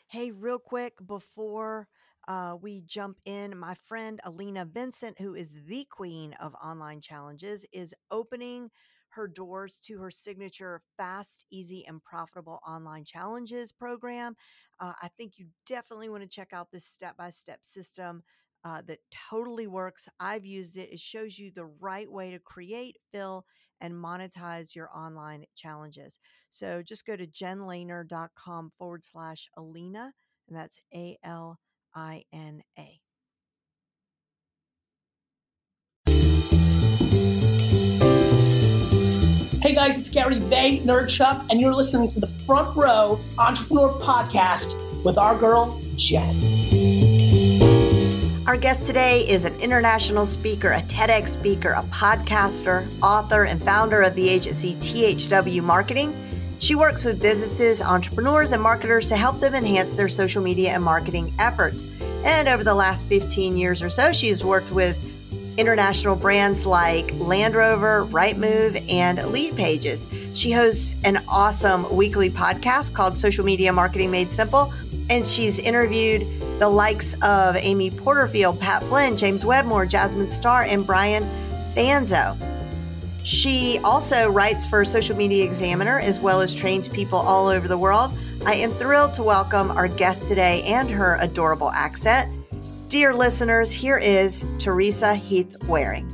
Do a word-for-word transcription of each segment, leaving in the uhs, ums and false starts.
Hey, real quick before uh, we jump in, my friend Alina Vincent, who is the queen of online challenges, is opening her doors to her signature fast, easy, and profitable online challenges program. Uh, I think you definitely want to check out this step by step system. Uh, that totally works. I've used it. It shows you the right way to create, fill, and monetize your online challenges. So just go to jenlehner.com forward slash Alina, and that's A L I N A. Hey guys, it's Gary Vaynerchuk, and you're listening to the Front Row Entrepreneur Podcast with our girl, Jen. Our guest today is an international speaker, a TEDx speaker, a podcaster, author, and founder of the agency T H W Marketing. She works with businesses, entrepreneurs, and marketers to help them enhance their social media and marketing efforts. And over the last fifteen years or so, she has worked with international brands like Land Rover, Rightmove, and Lead Pages. She hosts an awesome weekly podcast called Social Media Marketing Made Simple, and she's interviewed the likes of Amy Porterfield, Pat Flynn, James Wedmore, Jasmine Star, and Brian Fanzo. She also writes for Social Media Examiner as well as trains people all over the world. I am thrilled to welcome our guest today and her adorable accent. Dear listeners, here is Teresa Heath Waring.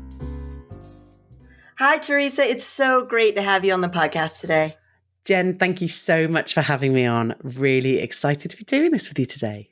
Hi, Teresa. It's so great to have you on the podcast today. Jen, thank you so much for having me on. Really excited to be doing this with you today.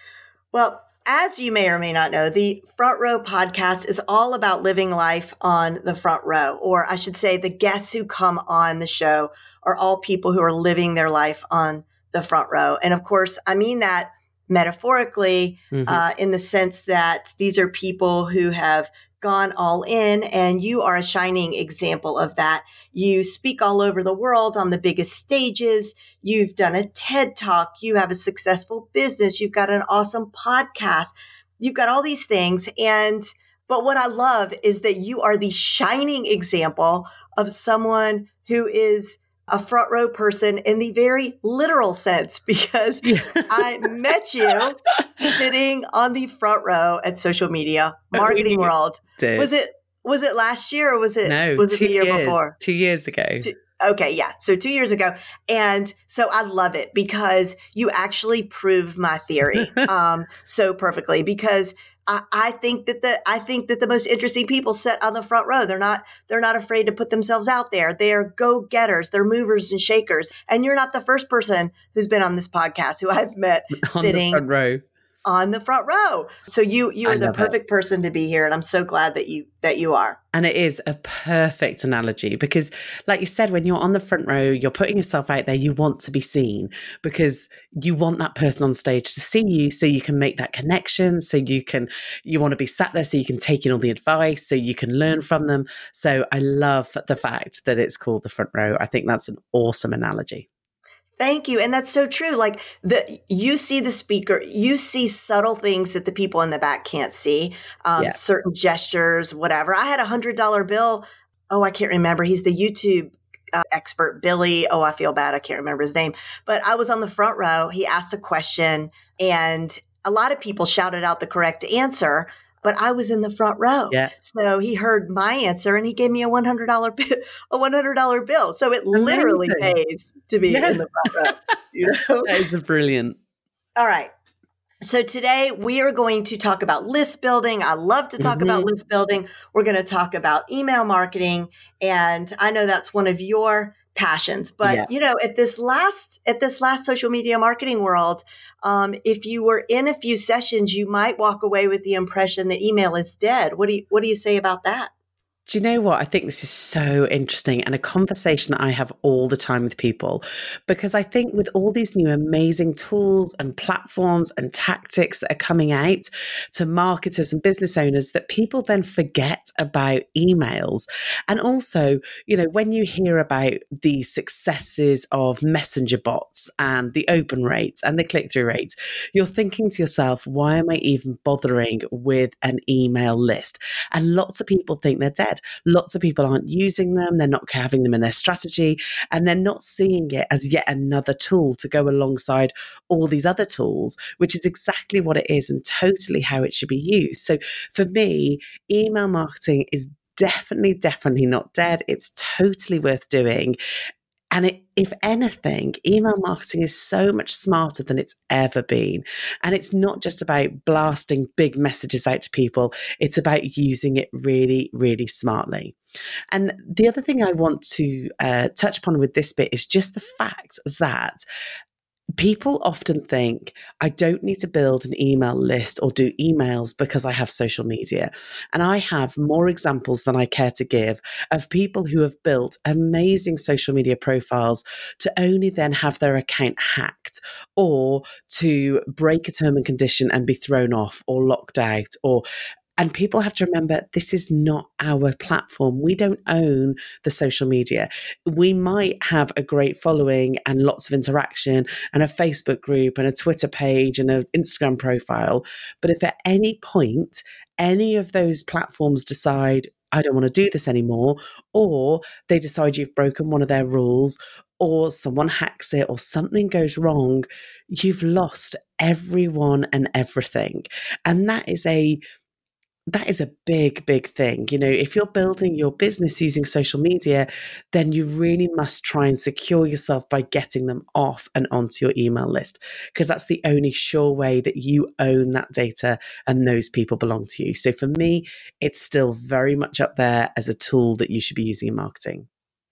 Well, as you may or may not know, the Front Row podcast is all about living life on the front row, or I should say the guests who come on the show are all people who are living their life on the front row. And of course, I mean that metaphorically, mm-hmm. uh, in the sense that these are people who have gone all in, and you are a shining example of that. You speak all over the world on the biggest stages. You've done a TED Talk. You have a successful business. You've got an awesome podcast. You've got all these things. And, but what I love is that you are the shining example of someone who is a front row person in the very literal sense, because yeah. I met you sitting on the front row at Social Media Marketing World. Did. Was it was it last year or was it no, was it the year years, before? Two years ago. Two, okay, yeah. So two years ago. And so I love it because you actually prove my theory um, so perfectly, because I, I think that the I think that the most interesting people sit on the front row. They're not they're not afraid to put themselves out there. They're go-getters. They're movers and shakers. And you're not the first person who's been on this podcast who I've met on sitting the front row. on the front row. So you you are the perfect it. person to be here, and I'm so glad that you that you are. And it is a perfect analogy because, like you said, when you're on the front row, you're putting yourself out there. You want to be seen because you want that person on stage to see you, so you can make that connection. So you can you want to be sat there, so you can take in all the advice, so you can learn from them. So I love the fact that it's called the front row. I think that's an awesome analogy. Thank you. And that's so true. Like the, you see the speaker, you see subtle things that the people in the back can't see, um, yeah. certain gestures, whatever. I had a hundred dollar bill. Oh, I can't remember. He's the YouTube uh, expert, Billy. Oh, I feel bad. I can't remember his name, but I was on the front row. He asked a question and a lot of people shouted out the correct answer, but I was in the front row. Yeah. So he heard my answer and he gave me a one hundred dollar bill, a one hundred dollar bill. So it Amazing. literally pays to be yeah. in the front row. You know? That is brilliant. All right. So today we are going to talk about list building. I love to talk mm-hmm. about list building. We're going to talk about email marketing. And I know that's one of your passions, but yeah. you know, at this last, at this last Social Media Marketing World, um, if you were in a few sessions, you might walk away with the impression that email is dead. What do you, what do you say about that? Do you know what? I think this is so interesting and a conversation that I have all the time with people, because I think with all these new amazing tools and platforms and tactics that are coming out to marketers and business owners, that people then forget about emails. And also, you know, when you hear about the successes of messenger bots and the open rates and the click-through rates, you're thinking to yourself, why am I even bothering with an email list? And lots of people think they're dead. dead. Lots of people aren't using them. They're not having them in their strategy, and they're not seeing it as yet another tool to go alongside all these other tools, which is exactly what it is and totally how it should be used. So for me, email marketing is definitely, definitely not dead. It's totally worth doing. And it, if anything, email marketing is so much smarter than it's ever been. And it's not just about blasting big messages out to people. It's about using it really, really smartly. And the other thing I want to uh, touch upon with this bit is just the fact that people often think, I don't need to build an email list or do emails because I have social media. And I have more examples than I care to give of people who have built amazing social media profiles to only then have their account hacked or to break a term and condition and be thrown off or locked out or And people have to remember, this is not our platform. We don't own the social media. We might have a great following and lots of interaction and a Facebook group and a Twitter page and an Instagram profile. But if at any point, any of those platforms decide, I don't want to do this anymore, or they decide you've broken one of their rules, or someone hacks it, or something goes wrong, you've lost everyone and everything. And that is a That is a big, big thing. You know, if you're building your business using social media, then you really must try and secure yourself by getting them off and onto your email list, because that's the only sure way that you own that data and those people belong to you. So for me, it's still very much up there as a tool that you should be using in marketing.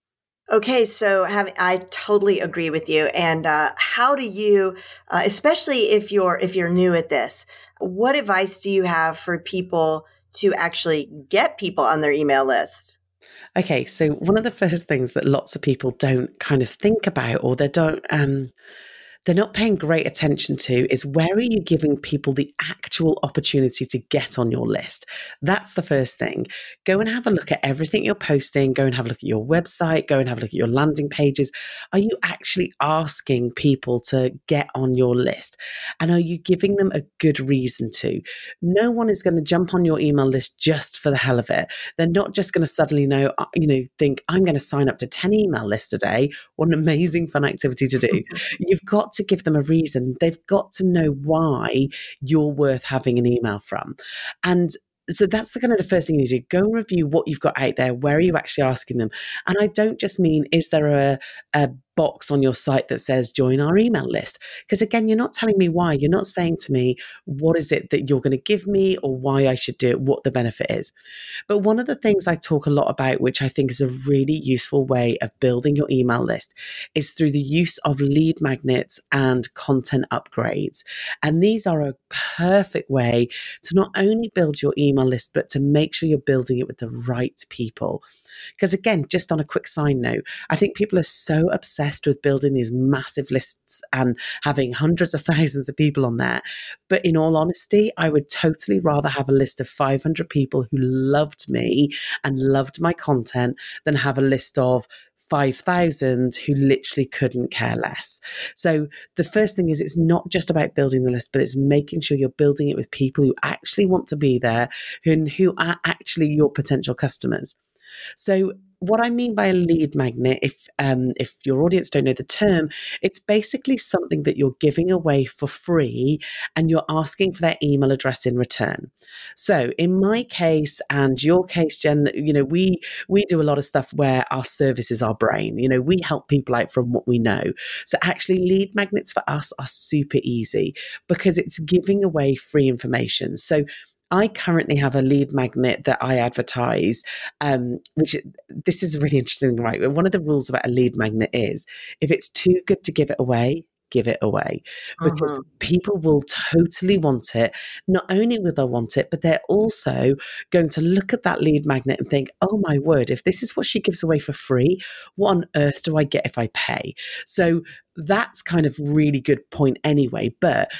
Okay, so have, I totally agree with you. And uh, how do you, uh, especially if you're if you're new at this, what advice do you have for people to actually get people on their email list? Okay, so one of the first things that lots of people don't kind of think about, or they don't, um, they're not paying great attention to, is where are you giving people the actual opportunity to get on your list? That's the first thing. Go and have a look at everything you're posting. Go and have a look at your website. Go and have a look at your landing pages. Are you actually asking people to get on your list? And are you giving them a good reason to? No one is going to jump on your email list just for the hell of it. They're not just going to suddenly know, you know, think, I'm going to sign up to ten email lists a day. What an amazing fun activity to do. You've got to give them a reason. They've got to know why you're worth having an email from. And so that's the kind of the first thing you do. Go and review what you've got out there. Where are you actually asking them? And I don't just mean, is there a, a box on your site that says join our email list? Because again, you're not telling me why. You're not saying to me, what is it that you're going to give me or why I should do it, what the benefit is. But one of the things I talk a lot about, which I think is a really useful way of building your email list, is through the use of lead magnets and content upgrades. And these are a perfect way to not only build your email list, but to make sure you're building it with the right people. Because again, just on a quick side note, I think people are so obsessed with building these massive lists and having hundreds of thousands of people on there. But in all honesty, I would totally rather have a list of five hundred people who loved me and loved my content than have a list of five thousand who literally couldn't care less. So the first thing is, it's not just about building the list, but it's making sure you're building it with people who actually want to be there and who are actually your potential customers. So what I mean by a lead magnet, if um, if your audience don't know the term, it's basically something that you're giving away for free and you're asking for their email address in return. So in my case and your case, Jen, you know, we we do a lot of stuff where our service is our brain. You know, we help people out from what we know. So actually lead magnets for us are super easy because it's giving away free information. So I currently have a lead magnet that I advertise, um, which this is a really interesting thing, right? One of the rules about a lead magnet is if it's too good to give it away, give it away, because uh-huh. people will totally want it. Not only will they want it, but they're also going to look at that lead magnet and think, oh my word, if this is what she gives away for free, what on earth do I get if I pay? So that's kind of really good point anyway. But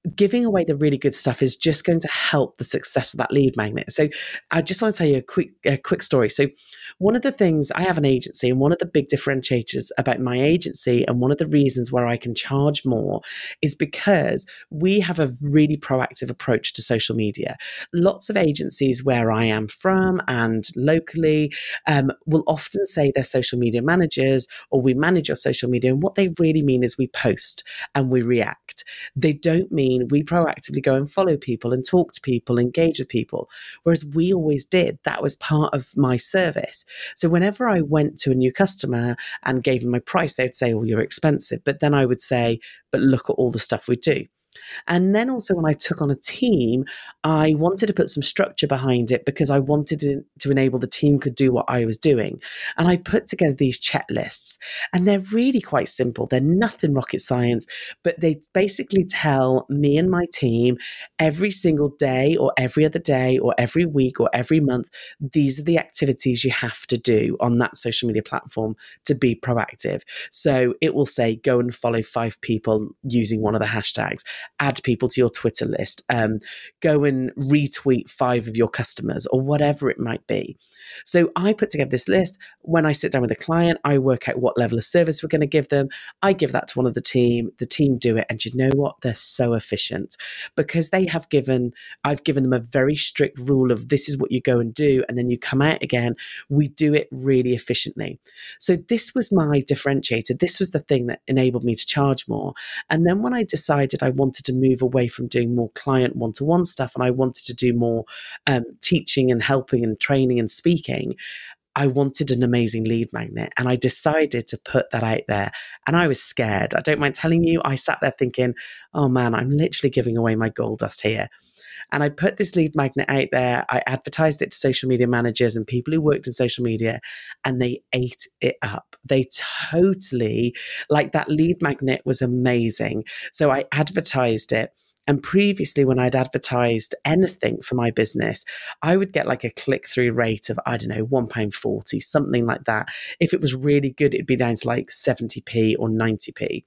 giving away the really good stuff is just going to help the success of that lead magnet. So I just want to tell you a quick, a quick story. So one of the things, I have an agency, and one of the big differentiators about my agency, and one of the reasons where I can charge more, is because we have a really proactive approach to social media. Lots of agencies where I am from and locally um, will often say they're social media managers, or we manage your social media. And what they really mean is we post and we react. They don't mean we proactively go and follow people and talk to people, engage with people. Whereas we always did. That was part of my service. So whenever I went to a new customer and gave them my price, they'd say, well, you're expensive. But then I would say, but look at all the stuff we do. And then also when I took on a team, I wanted to put some structure behind it because I wanted to, to enable the team could do what I was doing. And I put together these checklists, and they're really quite simple. They're nothing rocket science, but they basically tell me and my team every single day or every other day or every week or every month, these are the activities you have to do on that social media platform to be proactive. So it will say, go and follow five people using one of the hashtags. Add people to your Twitter list, um, go and retweet five of your customers, or whatever it might be. So I put together this list. When I sit down with a client, I work out what level of service we're going to give them. I give that to one of the team. The team do it. And you know what? They're so efficient because they have given, I've given them a very strict rule of this is what you go and do. And then you come out again. We do it really efficiently. So this was my differentiator. This was the thing that enabled me to charge more. And then when I decided I wanted to move away from doing more client one-to-one stuff, and I wanted to do more um, teaching and helping and training and speaking, I wanted an amazing lead magnet. And I decided to put that out there. And I was scared. I don't mind telling you, I sat there thinking, oh man, I'm literally giving away my gold dust here. And I put this lead magnet out there. I advertised it to social media managers and people who worked in social media, and they ate it up. They totally, like, that lead magnet was amazing. So I advertised it. And previously, when I'd advertised anything for my business, I would get like a click-through rate of, I don't know, one pound forty, something like that. If it was really good, it'd be down to like seventy p or ninety p.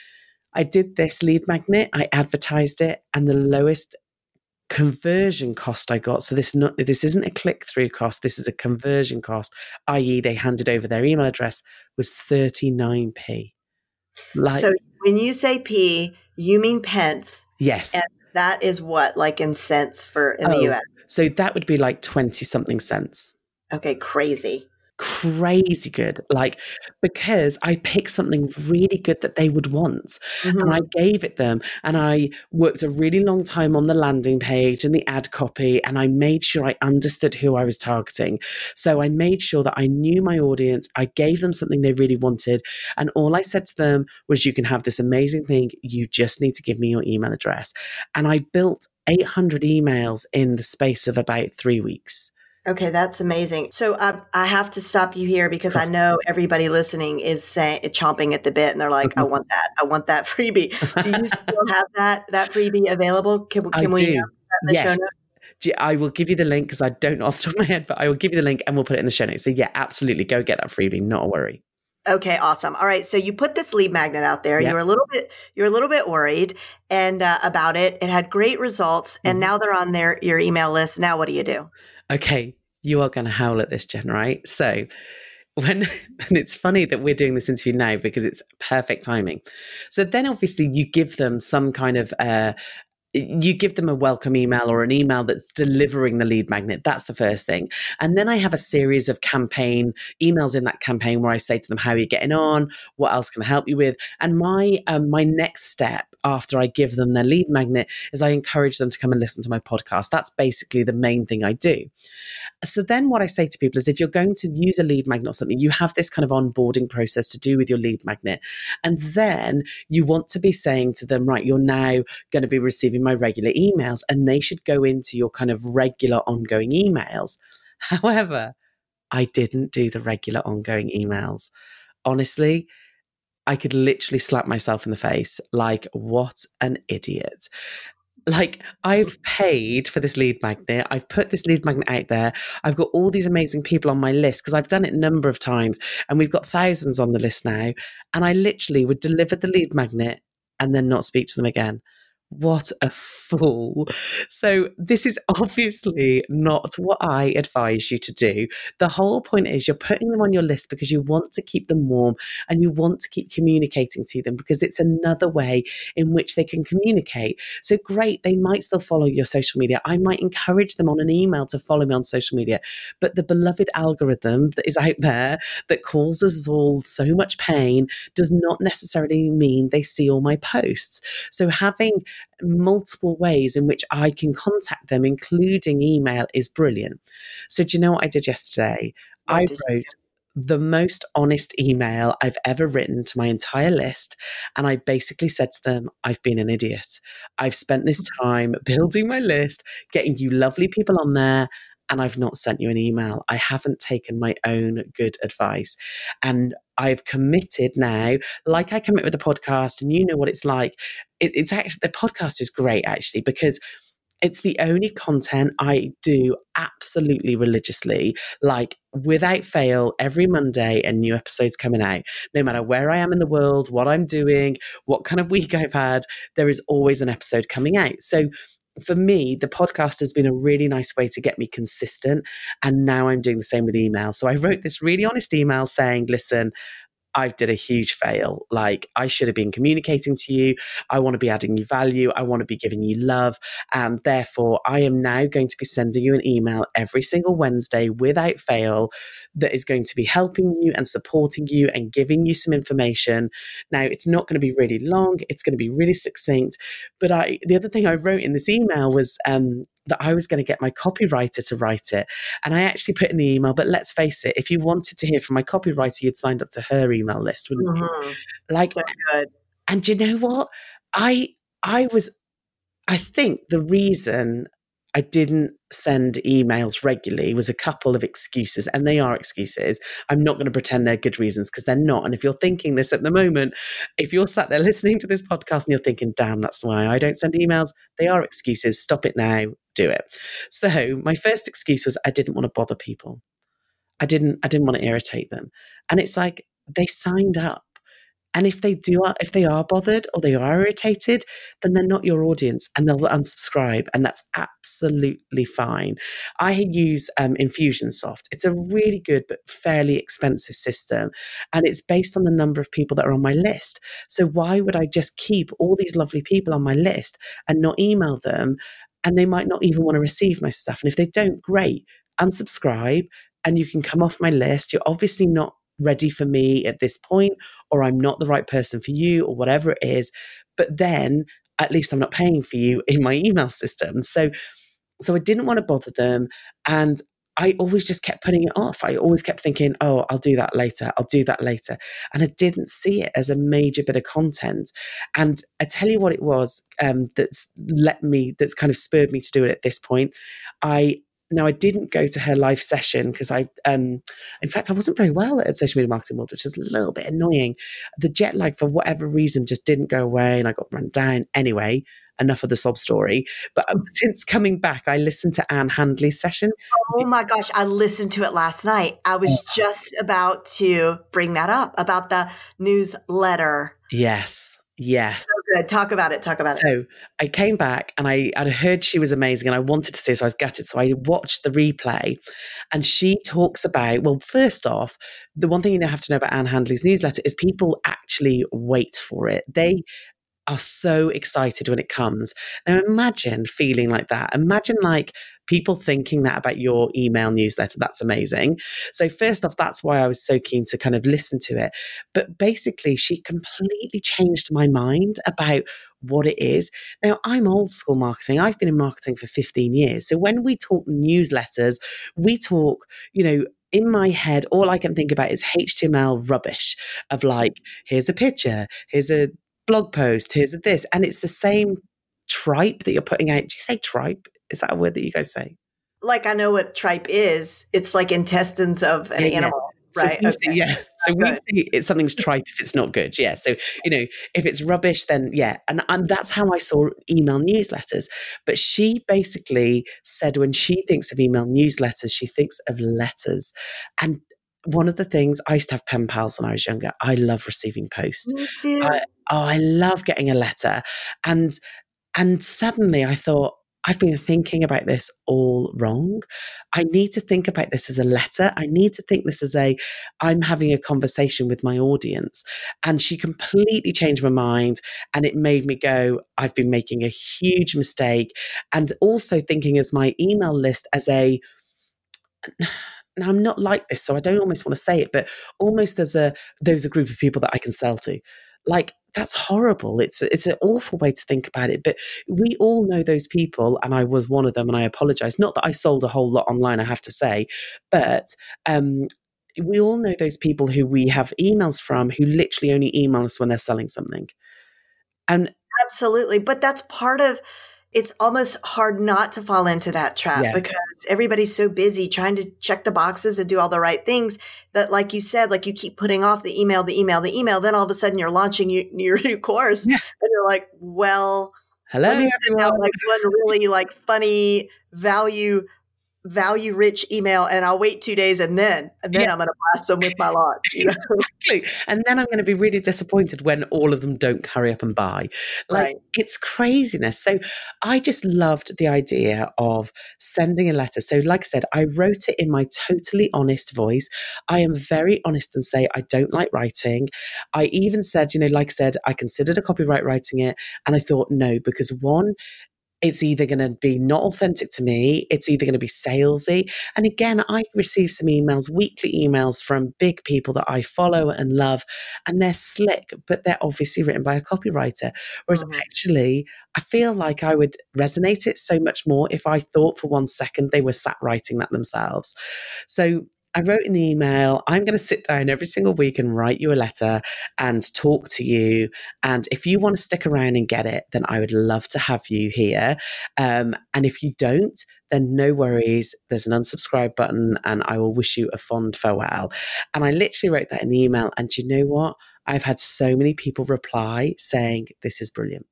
I did this lead magnet, I advertised it, and the lowest conversion cost I got, so this not this isn't a click-through cost, this is a conversion cost, that is they handed over their email address, was thirty-nine p. Like, so when you say p, you mean pence. Yes. And that is what, like in cents for in oh, the U S? So that would be like twenty something cents. Okay, crazy. Crazy good. Like, because I picked something really good that they would want, mm-hmm. and I gave it them, and I worked a really long time on the landing page and the ad copy, and I made sure I understood who I was targeting. So I made sure that I knew my audience. I gave them something they really wanted, and all I said to them was, you can have this amazing thing, you just need to give me your email address. And I built eight hundred emails in the space of about three weeks. Okay, that's amazing. So uh, I have to stop you here because I know everybody listening is saying, chomping at the bit, and they're like, mm-hmm. I want that. I want that freebie. Do you still have that that freebie available? Can, can I we do. Have that in the yes. show notes? I will give you the link because I don't know off the top of my head, but I will give you the link and we'll put it in the show notes. So yeah, absolutely. Go get that freebie. Not a worry. Okay, awesome. All right. So you put this lead magnet out there. Yep. You were a little bit, you were a little bit worried and uh, about it. It had great results, and mm-hmm. now they're on their your email list. Now what do you do? Okay, you are going to howl at this, Jen, right? So when, and it's funny that we're doing this interview now because it's perfect timing. So then obviously you give them some kind of, uh, you give them a welcome email or an email that's delivering the lead magnet. That's the first thing. And then I have a series of campaign emails in that campaign where I say to them, how are you getting on? What else can I help you with? And my um, my next step after I give them their lead magnet is I encourage them to come and listen to my podcast. That's basically the main thing I do. So then what I say to people is, if you're going to use a lead magnet or something, you have this kind of onboarding process to do with your lead magnet. And then you want to be saying to them, right, you're now going to be receiving my regular emails, and they should go into your kind of regular ongoing emails. However, I didn't do the regular ongoing emails. Honestly, I could literally slap myself in the face. Like, what an idiot. Like, I've paid for this lead magnet. I've put this lead magnet out there. I've got all these amazing people on my list because I've done it a number of times, and we've got thousands on the list now. And I literally would deliver the lead magnet and then not speak to them again. What a fool. So this is obviously not what I advise you to do. The whole point is you're putting them on your list because you want to keep them warm and you want to keep communicating to them because it's another way in which they can communicate. So great, they might still follow your social media. I might encourage them on an email to follow me on social media, but the beloved algorithm that is out there that causes us all so much pain does not necessarily mean they see all my posts. So having multiple ways in which I can contact them, including email, is brilliant. So do you know what I did yesterday? What I did you wrote the most honest email I've ever written to my entire list. And I basically said to them, I've been an idiot. I've spent this time building my list, getting you lovely people on there, and I've not sent you an email. I haven't taken my own good advice. And I've committed now, like I commit with the podcast, and you know what it's like. It, it's actually, the podcast is great actually, because it's the only content I do absolutely religiously, like without fail, every Monday, and new episodes coming out. No matter where I am in the world, what I'm doing, what kind of week I've had, there is always an episode coming out. So for me, the podcast has been a really nice way to get me consistent. And now I'm doing the same with email. So I wrote this really honest email saying, listen, I did a huge fail. Like, I should have been communicating to you. I want to be adding you value. I want to be giving you love. And therefore, I am now going to be sending you an email every single Wednesday without fail that is going to be helping you and supporting you and giving you some information. Now, it's not going to be really long. It's going to be really succinct. But I, the other thing I wrote in this email was, um, that I was going to get my copywriter to write it. And I actually put in the email, but let's face it, if you wanted to hear from my copywriter, you'd signed up to her email list, wouldn't Mm-hmm. you? Like, So good. and you know what? I, I was, I think the reason I didn't send emails regularly was a couple of excuses, and they are excuses. I'm not going to pretend they're good reasons because they're not. And if you're thinking this at the moment, if you're sat there listening to this podcast and you're thinking, damn, that's why I don't send emails, they are excuses. Stop it now. Do it. So my first excuse was I didn't want to bother people. I didn't, I didn't want to irritate them. And it's like, they signed up. And if they do, if they are bothered or they are irritated, then they're not your audience and they'll unsubscribe. And that's absolutely fine. I use um, Infusionsoft. It's a really good but fairly expensive system. And it's based on the number of people that are on my list. So why would I just keep all these lovely people on my list and not email them? And they might not even want to receive my stuff. And if they don't, great, unsubscribe and you can come off my list. You're obviously not ready for me at this point, or I'm not the right person for you, or whatever it is. But then at least I'm not paying for you in my email system. So, so I didn't want to bother them. And I always just kept putting it off. I always kept thinking, oh, I'll do that later. I'll do that later. And I didn't see it as a major bit of content. And I tell you what it was um, that's let me, that's kind of spurred me to do it at this point. I Now, I didn't go to her live session because I, um, in fact, I wasn't very well at Social Media Marketing World, which is a little bit annoying. The jet lag, for whatever reason, just didn't go away and I got run down. Anyway, enough of the sob story. But since coming back, I listened to Anne Handley's session. Oh my gosh, I listened to it last night. I was just about to bring that up about the newsletter. Yes. Yes. So good. Talk about it. Talk about so it. So I came back and I I'd heard she was amazing and I wanted to see her, so I was gutted. So I watched the replay and she talks about, well, first off, the one thing you have to know about Anne Handley's newsletter is people actually wait for it. They are so excited when it comes. Now imagine feeling like that. Imagine like people thinking that about your email newsletter. That's amazing. So first off, that's why I was so keen to kind of listen to it. But basically she completely changed my mind about what it is. Now I'm old school marketing. I've been in marketing for fifteen years. So when we talk newsletters, we talk, you know, in my head, all I can think about is H T M L rubbish of like, here's a picture, here's a blog post, here's a this. And it's the same tripe that you're putting out. Do you say tripe? Is that a word that you guys say? Like, I know what tripe is. It's like intestines of an yeah, animal, yeah. right? So okay. say, yeah. So we say it's something's tripe if it's not good. Yeah. So, you know, if it's rubbish, then yeah. And, and that's how I saw email newsletters. But she basically said when she thinks of email newsletters, she thinks of letters. And one of the things, I used to have pen pals when I was younger. I love receiving posts. Me too. I, oh, I love getting a letter. And And suddenly I thought, I've been thinking about this all wrong. I need to think about this as a letter. I need to think this as a, I'm having a conversation with my audience. And she completely changed my mind. And it made me go, I've been making a huge mistake. And also thinking as my email list as a, now I'm not like this, so I don't almost want to say it, but almost as a, there's a group of people that I can sell to. Like, that's horrible. It's it's an awful way to think about it. But we all know those people, and I was one of them, and I apologize. Not that I sold a whole lot online, I have to say, but um, we all know those people who we have emails from who literally only email us when they're selling something. And absolutely. But that's part of, it's almost hard not to fall into that trap, yeah, because everybody's so busy trying to check the boxes and do all the right things that, like you said, like you keep putting off the email, the email, the email. Then all of a sudden you're launching your, your new course, yeah, and you're like, well, hello, let me send out like one really like funny value value rich email, and I'll wait two days and then and then yeah. I'm going to blast them with my launch. You know? Exactly. And then I'm going to be really disappointed when all of them don't hurry up and buy. Like, right. It's craziness. So I just loved the idea of sending a letter. So like I said, I wrote it in my totally honest voice. I am very honest and say I don't like writing. I even said, you know, like I said, I considered a copyright writing it, and I thought no, because one, it's either going to be not authentic to me. It's either going to be salesy. And again, I receive some emails, weekly emails from big people that I follow and love, and they're slick, but they're obviously written by a copywriter. Whereas mm-hmm. actually, I feel like I would resonate it so much more if I thought for one second they were sat writing that themselves. So I wrote in the email, I'm going to sit down every single week and write you a letter and talk to you. And if you want to stick around and get it, then I would love to have you here. Um, and if you don't, then no worries. There's an unsubscribe button, and I will wish you a fond farewell. And I literally wrote that in the email. And you know what? I've had so many people reply saying, this is brilliant.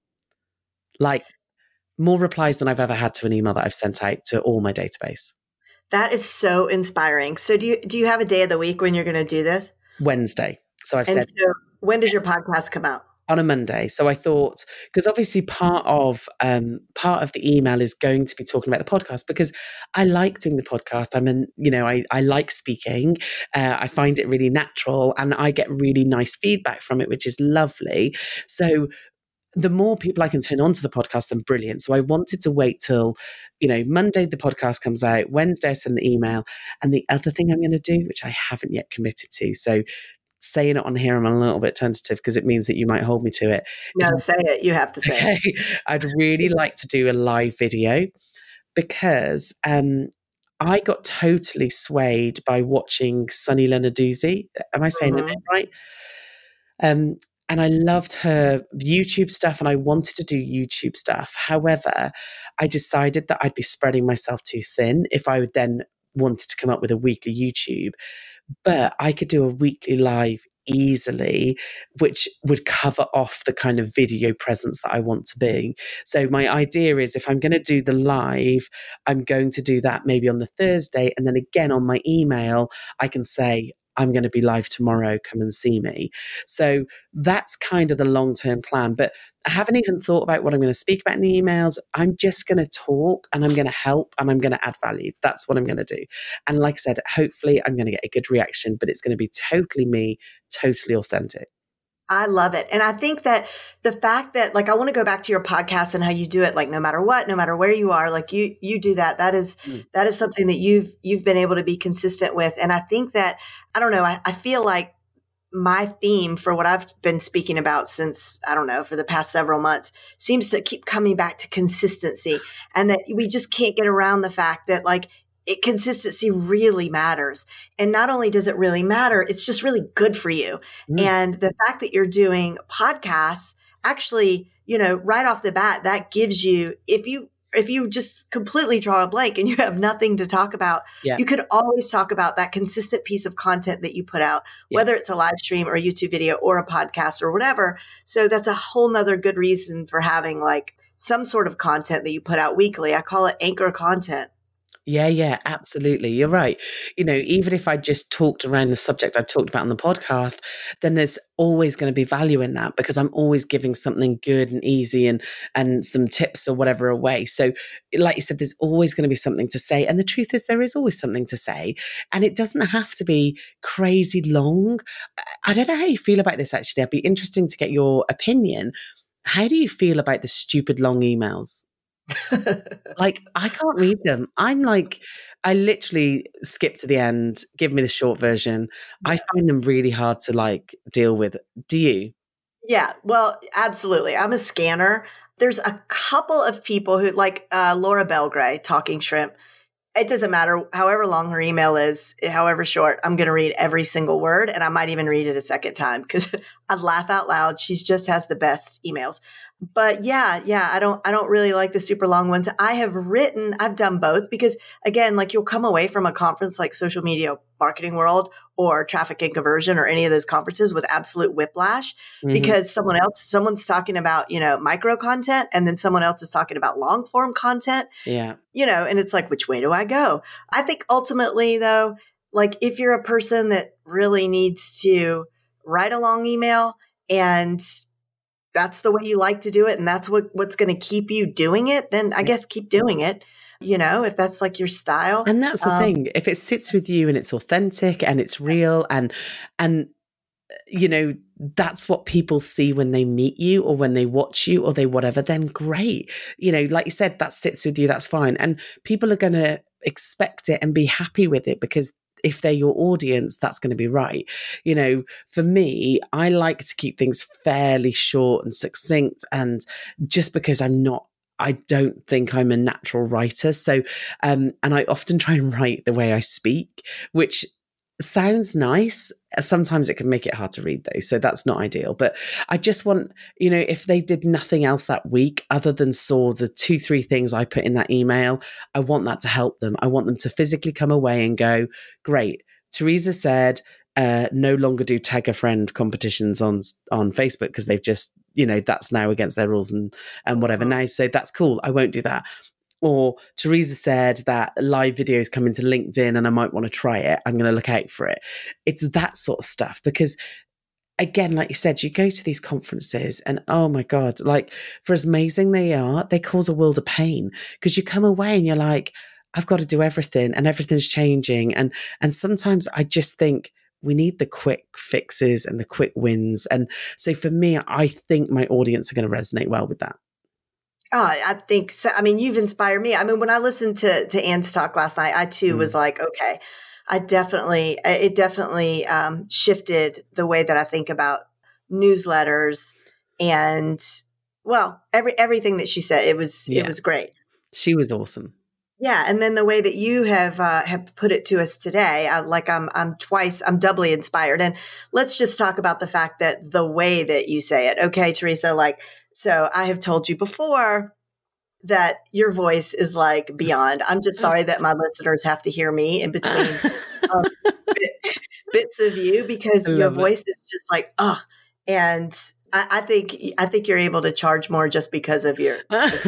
Like, more replies than I've ever had to an email that I've sent out to all my database. That is so inspiring. So do you do you have a day of the week when you're going to do this? Wednesday. So I've and said. So when does your podcast come out? On a Monday. So I thought, because obviously part of um, part of the email is going to be talking about the podcast, because I like doing the podcast. I'm an, you know, I, I like speaking. Uh, I find it really natural, and I get really nice feedback from it, which is lovely. So the more people I can turn on to the podcast, then brilliant. So I wanted to wait till, you know, Monday the podcast comes out, Wednesday I send the email. And the other thing I'm going to do, which I haven't yet committed to, so saying it on here, I'm a little bit tentative because it means that you might hold me to it. No, is, say it. You have to say okay, it. I'd really like to do a live video, because um, I got totally swayed by watching Sunny Lenarduzzi. Am I saying mm-hmm. the name right? Um, And I loved her YouTube stuff, and I wanted to do YouTube stuff. However, I decided that I'd be spreading myself too thin if I would then wanted to come up with a weekly YouTube. But I could do a weekly live easily, which would cover off the kind of video presence that I want to be. So my idea is, if I'm going to do the live, I'm going to do that maybe on the Thursday. And then again on my email, I can say, I'm going to be live tomorrow, come and see me. So that's kind of the long-term plan. But I haven't even thought about what I'm going to speak about in the emails. I'm just going to talk, and I'm going to help, and I'm going to add value. That's what I'm going to do. And like I said, hopefully I'm going to get a good reaction, but it's going to be totally me, totally authentic. I love it. And I think that the fact that, like, I want to go back to your podcast and how you do it, like, no matter what, no matter where you are, like you, you do that. That is, mm. that is something that you've, you've been able to be consistent with. And I think that, I don't know, I, I feel like my theme for what I've been speaking about since, I don't know, for the past several months seems to keep coming back to consistency, and that we just can't get around the fact that, like, it, consistency really matters. And not only does it really matter, it's just really good for you. Mm. And the fact that you're doing podcasts, actually, you know, right off the bat, that gives you, if you, if you just completely draw a blank and you have nothing to talk about, yeah. you could always talk about that consistent piece of content that you put out, yeah. whether it's a live stream or a YouTube video or a podcast or whatever. So that's a whole nother good reason for having, like, some sort of content that you put out weekly. I call it anchor content. Yeah, yeah, absolutely. You're right. You know, even if I just talked around the subject I talked about on the podcast, then there's always going to be value in that because I'm always giving something good and easy and and some tips or whatever away. So, like you said, there's always going to be something to say. And the truth is there is always something to say. And it doesn't have to be crazy long. I don't know how you feel about this actually. I'd be interesting to get your opinion. How do you feel about the stupid long emails? Like, I can't read them. I'm like, I literally skip to the end, give me the short version. I find them really hard to like deal with. Do you? Yeah, well, absolutely. I'm a scanner. There's a couple of people who like uh, Laura Belgray, Talking Shrimp. It doesn't matter however long her email is, however short, I'm going to read every single word. And I might even read it a second time because I laugh out loud. She just has the best emails. But yeah, yeah, I don't, I don't really like the super long ones. I have written, I've done both because again, like you'll come away from a conference like Social Media Marketing World or Traffic and Conversion or any of those conferences with absolute whiplash mm-hmm. because someone else, someone's talking about, you know, micro content and then someone else is talking about long form content. Yeah. You know, and it's like, which way do I go? I think ultimately though, like if you're a person that really needs to write a long email and that's the way you like to do it and that's what, what's going to keep you doing it, then I guess keep doing it, you know, if that's like your style. And that's the um, thing. If it sits with you and it's authentic and it's real and, and, you know, that's what people see when they meet you or when they watch you or they whatever, then great. You know, like you said, that sits with you, that's fine. And people are going to expect it and be happy with it because if they're your audience, that's going to be right. You know, for me, I like to keep things fairly short and succinct. And just because I'm not, I don't think I'm a natural writer. So, um, and I often try and write the way I speak, which sounds nice. Sometimes it can make it hard to read though. So that's not ideal. But I just want, you know, if they did nothing else that week other than saw the two, three things I put in that email, I want that to help them. I want them to physically come away and go, great. Teresa said, uh, no longer do tag a friend competitions on, on Facebook because they've just, you know, that's now against their rules and, and whatever. Now, so that's cool. I won't do that. Or Teresa said that live videos come into LinkedIn and I might want to try it. I'm going to look out for it. It's that sort of stuff because again, like you said, you go to these conferences and oh my God, like for as amazing they are, they cause a world of pain because you come away and you're like, I've got to do everything and everything's changing. And, and sometimes I just think we need the quick fixes and the quick wins. And so for me, I think my audience are going to resonate well with that. Oh, I think so. I mean, you've inspired me. I mean, when I listened to, to Anne's talk last night, I too mm. was like, okay, I definitely, it definitely um, shifted the way that I think about newsletters and, well, every, everything that she said, it was, yeah. it was great. She was awesome. Yeah. And then the way that you have, uh, have put it to us today, I, like I'm, I'm twice, I'm doubly inspired. And let's just talk about the fact that the way that you say it. Okay, Teresa, like, so I have told you before that your voice is like beyond. I'm just sorry that my listeners have to hear me in between um, bit, bits of you because your voice it. is just like, oh, and I, I think, I think you're able to charge more just because of your,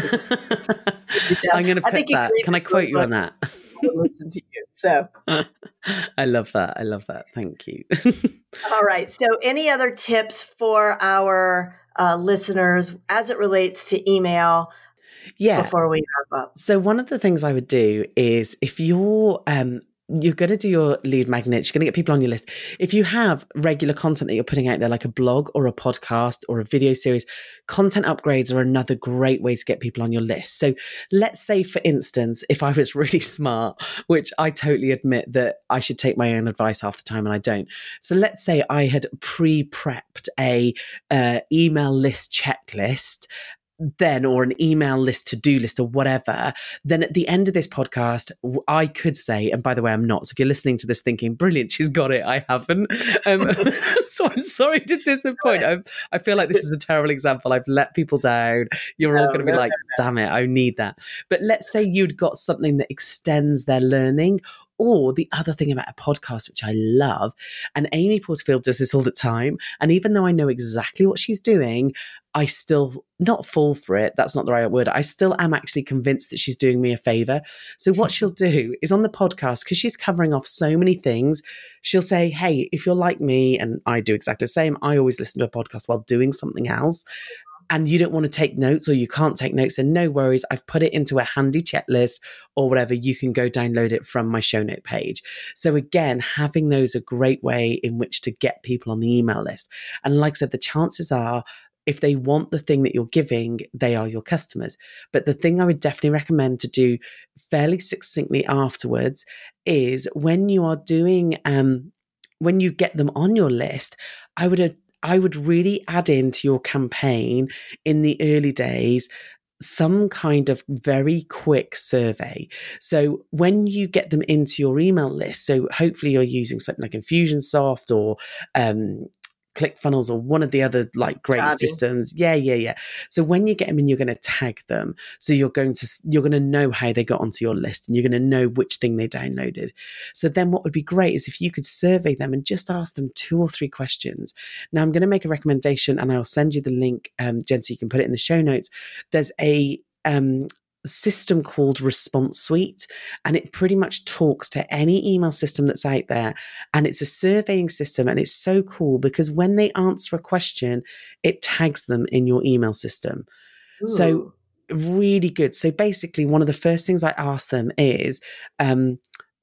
because I'm going to put that. Can I quote you on that? Listen to you. So I love that. I love that. Thank you. All right. So any other tips for our Uh, listeners as it relates to email yeah. before we wrap up? So one of the things I would do is if you're um, you're going to do your lead magnets, you're going to get people on your list. If you have regular content that you're putting out there, like a blog or a podcast or a video series, content upgrades are another great way to get people on your list. So let's say, for instance, if I was really smart, which I totally admit that I should take my own advice half the time and I don't. So let's say I had pre-prepped a uh, email list checklist then, or an email list, to-do list or whatever, then at the end of this podcast, I could say, and by the way, I'm not. So if you're listening to this thinking, brilliant, she's got it, I haven't. Um, so I'm sorry to disappoint. I'm, I feel like this is a terrible example. I've let people down. You're all going to be like, damn it, I need that. But let's say you'd got something that extends their learning, Or the other thing about a podcast, which I love, and Amy Porterfield does this all the time. And even though I know exactly what she's doing, I still not fall for it. That's not the right word. I still am actually convinced that she's doing me a favor. So what she'll do is on the podcast, because she's covering off so many things, she'll say, hey, if you're like me, and I do exactly the same, I always listen to a podcast while doing something else, and you don't want to take notes or you can't take notes, then no worries. I've put it into a handy checklist or whatever. You can go download it from my show note page. So again, having those a great way in which to get people on the email list. And like I said, the chances are, if they want the thing that you're giving, they are your customers. But the thing I would definitely recommend to do fairly succinctly afterwards is when you are doing, um, when you get them on your list, I would I would really add into your campaign in the early days some kind of very quick survey. So when you get them into your email list, so hopefully you're using something like Infusionsoft or um, ClickFunnels or one of the other like great Jobby. systems. Yeah, yeah, yeah. So when you get them in, you're going to tag them. So you're going to, you're going to know how they got onto your list and you're going to know which thing they downloaded. So then what would be great is if you could survey them and just ask them two or three questions. Now I'm going to make a recommendation and I'll send you the link, um, Jen, so you can put it in the show notes. There's a, um, system called Response Suite, and it pretty much talks to any email system that's out there, and it's a surveying system, and it's so cool because when they answer a question, it tags them in your email system. Ooh. So really good. So basically one of the first things I ask them is um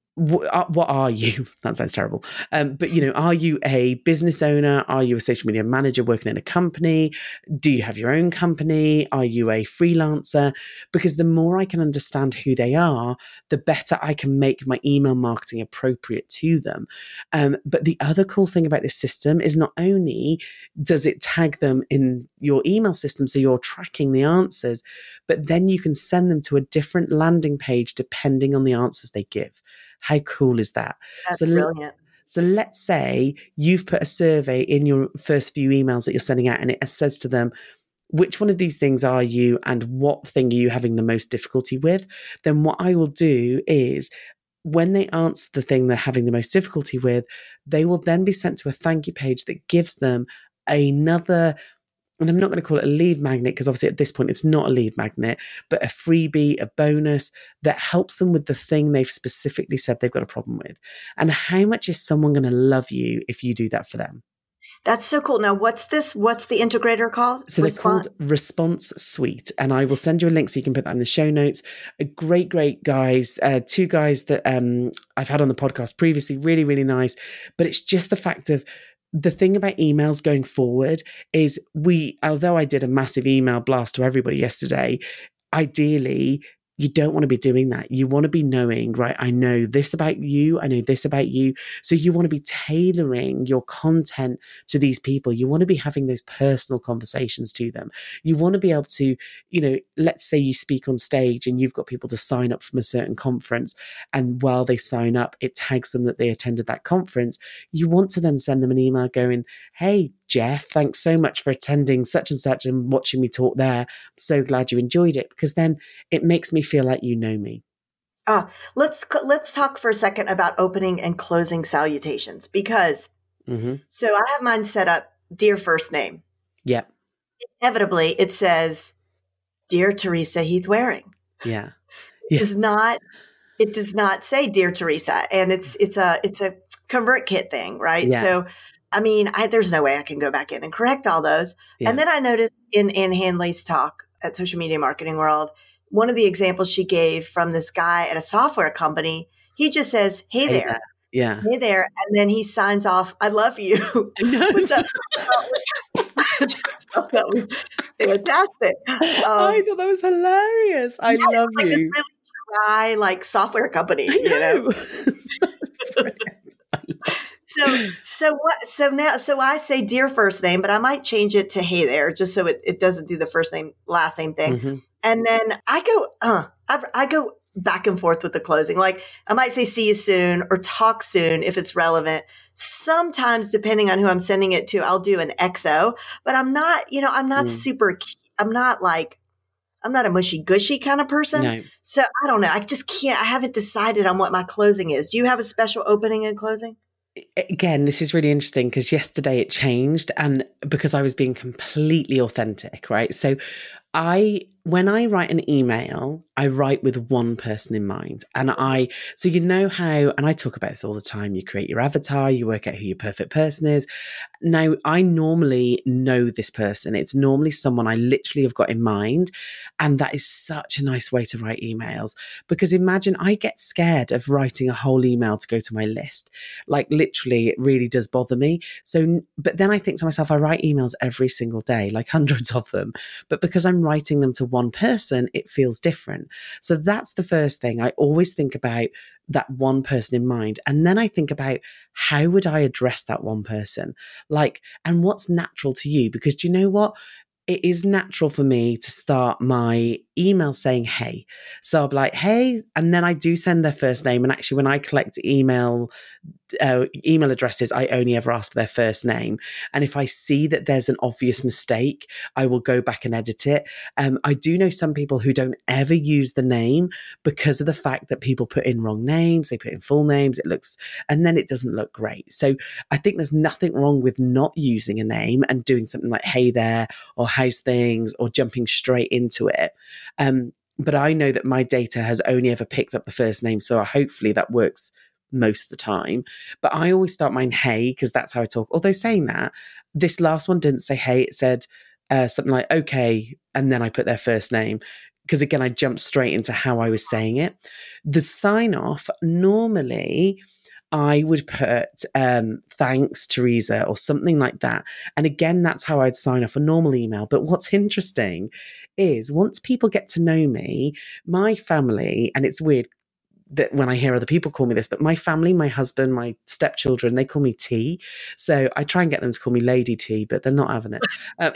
what are you? That sounds terrible. Um, but, you know, are you a business owner? Are you a social media manager working in a company? Do you have your own company? Are you a freelancer? Because the more I can understand who they are, the better I can make my email marketing appropriate to them. Um, but the other cool thing about this system is not only does it tag them in your email system, so you're tracking the answers, but then you can send them to a different landing page depending on the answers they give. How cool is that? That's so, brilliant. So let's say you've put a survey in your first few emails that you're sending out and it says to them, which one of these things are you and what thing are you having the most difficulty with? Then what I will do is when they answer the thing they're having the most difficulty with, they will then be sent to a thank you page that gives them another, and I'm not going to call it a lead magnet because obviously at this point it's not a lead magnet, but a freebie, a bonus that helps them with the thing they've specifically said they've got a problem with. And how much is someone going to love you if you do that for them? That's so cool. Now, what's this? What's the integrator called? So they're called Response Suite. And I will send you a link so you can put that in the show notes. A great, great guys. Uh, two guys that um, I've had on the podcast previously. Really, really nice. But it's just the fact of, the thing about emails going forward is we, although I did a massive email blast to everybody yesterday, ideally, you don't want to be doing that. You want to be knowing, right, I know this about you. I know this about you. So you want to be tailoring your content to these people. You want to be having those personal conversations to them. You want to be able to, you know, let's say you speak on stage and you've got people to sign up from a certain conference. And while they sign up, it tags them that they attended that conference. You want to then send them an email going, hey, Jeff, thanks so much for attending such and such and watching me talk there. I'm so glad you enjoyed it, because then it makes me feel like you know me. Uh, let's let's talk for a second about opening and closing salutations, because mm-hmm. so I have mine set up dear first name. Yeah. Inevitably, it says, Dear Teresa Heath Waring. Yeah. It does not. It does not say Dear Teresa, and it's it's a it's a ConvertKit thing, right? Yeah. So. I mean, I, there's no way I can go back in and correct all those. Yeah. And then I noticed in Ann Handley's talk at Social Media Marketing World, one of the examples she gave from this guy at a software company, he just says, hey, hey there. there. Yeah. Hey there. And then he signs off, I love you. which I, which I thought that was fantastic. Um, I thought that was hilarious. I yeah, love like you. This really dry, like software company, I know. You know? So, so what, so now, so I say dear first name, but I might change it to hey there, just so it, it doesn't do the first name, last name thing. Mm-hmm. And then I go, uh, I, I go back and forth with the closing. Like I might say see you soon or talk soon if it's relevant. Sometimes depending on who I'm sending it to, I'll do an X O, but I'm not, you know, I'm not mm. super, I'm not like, I'm not a mushy gushy kind of person. No. So I don't know. I just can't, I haven't decided on what my closing is. Do you have a special opening and closing? Again, this is really interesting because yesterday it changed, and because I was being completely authentic, right? So I, when I write an email, I write with one person in mind. And I, so you know how, and I talk about this all the time, you create your avatar, you work out who your perfect person is. Now, I normally know this person. It's normally someone I literally have got in mind. And that is such a nice way to write emails, because imagine I get scared of writing a whole email to go to my list. Like literally, it really does bother me. So, but then I think to myself, I write emails every single day, like hundreds of them. But because I'm writing them to one person, it feels different. So that's the first thing. I always think about that one person in mind. And then I think about, how would I address that one person? Like, and what's natural to you? Because do you know what? It is natural for me to start my email saying, hey. So I'll be like, hey, and then I do send their first name. And actually, when I collect email uh, email addresses, I only ever ask for their first name. And if I see that there's an obvious mistake, I will go back and edit it. Um, I do know some people who don't ever use the name because of the fact that people put in wrong names, they put in full names, it looks, and then it doesn't look great. So I think there's nothing wrong with not using a name and doing something like, hey there, or how's things, or jumping straight into it. Um, but I know that my data has only ever picked up the first name. So hopefully that works most of the time. But I always start mine, hey, because that's how I talk. Although saying that, this last one didn't say hey, it said uh, something like, okay. And then I put their first name. Because again, I jumped straight into how I was saying it. The sign off, normally I would put um, thanks, Teresa, or something like that. And again, that's how I'd sign off a normal email. But what's interesting is once people get to know me, my family, and it's weird that when I hear other people call me this, but my family, my husband, my stepchildren, they call me T. So I try and get them to call me Lady T, but they're not having it. Um,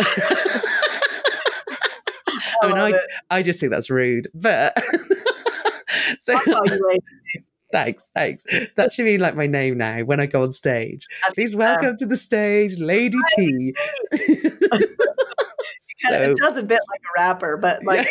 I mean, I, I just think that's rude, but so thanks, thanks. That should be like my name now when I go on stage. Please welcome to the stage, Lady T. So, it sounds a bit like a rapper, but like.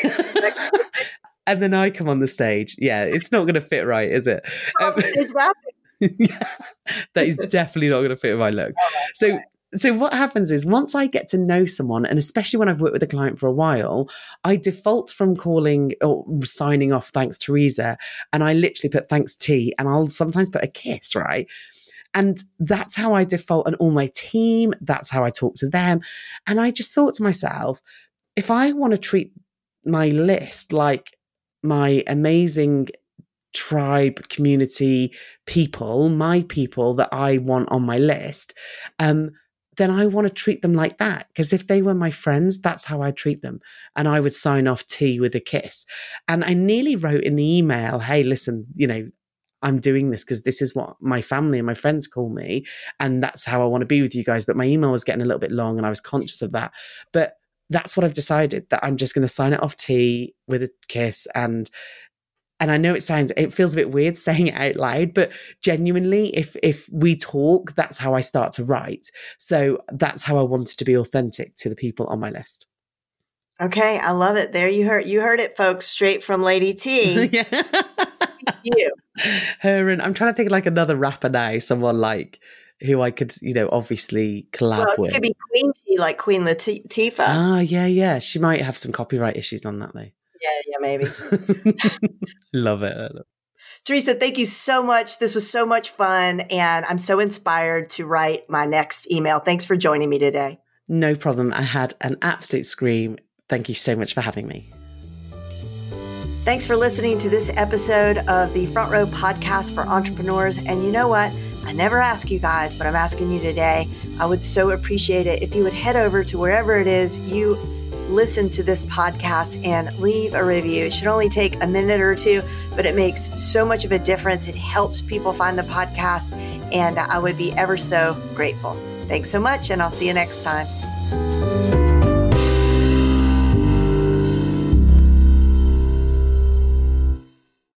And then I come on the stage. Yeah, it's not going to fit right, is it? Um, it's rapping. Yeah, that is definitely not going to fit with my look. So, so what happens is once I get to know someone, and especially when I've worked with a client for a while, I default from calling or signing off thanks, Teresa, and I literally put thanks, T, and I'll sometimes put a kiss, right? And that's how I default on all my team. That's how I talk to them. And I just thought to myself, if I want to treat my list like my amazing tribe, community, people, my people that I want on my list, um, then I want to treat them like that. Because if they were my friends, that's how I treat them. And I would sign off T with a kiss. And I nearly wrote in the email, hey, listen, you know, I'm doing this because this is what my family and my friends call me. And that's how I want to be with you guys. But my email was getting a little bit long and I was conscious of that. But that's what I've decided, that I'm just going to sign it off T with a kiss. And and I know it sounds, it feels a bit weird saying it out loud, but genuinely, if if we talk, that's how I start to write. So that's how I wanted to be authentic to the people on my list. Okay, I love it. There you heard you heard it, folks, straight from Lady T. Yeah. You. Her and I'm trying to think of like another rapper now, someone like who I could, you know, obviously collab well, it with. It could be Queen T, like Queen Latifah. Ah, yeah, yeah. She might have some copyright issues on that, though. Yeah, yeah, maybe. Love it. I love it. Teresa, thank you so much. This was so much fun, and I'm so inspired to write my next email. Thanks for joining me today. No problem. I had an absolute scream. Thank you so much for having me. Thanks for listening to this episode of the Front Row Podcast for Entrepreneurs. And you know what? I never ask you guys, but I'm asking you today. I would so appreciate it if you would head over to wherever it is you listen to this podcast and leave a review. It should only take a minute or two, but it makes so much of a difference. It helps people find the podcast, and I would be ever so grateful. Thanks so much, and I'll see you next time.